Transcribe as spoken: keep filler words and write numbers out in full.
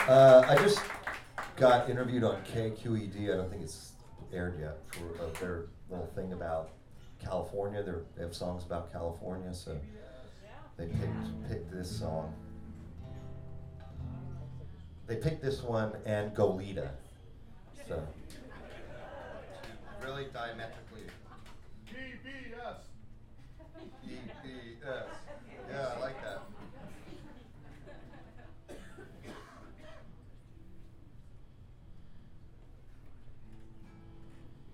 Uh, I just got interviewed on K Q E D. I don't think it's aired yet for uh, their little thing about California. They're, they have songs about California, so they picked picked this song. They picked this one and Goleta. So really diametrically. P B S. E B S.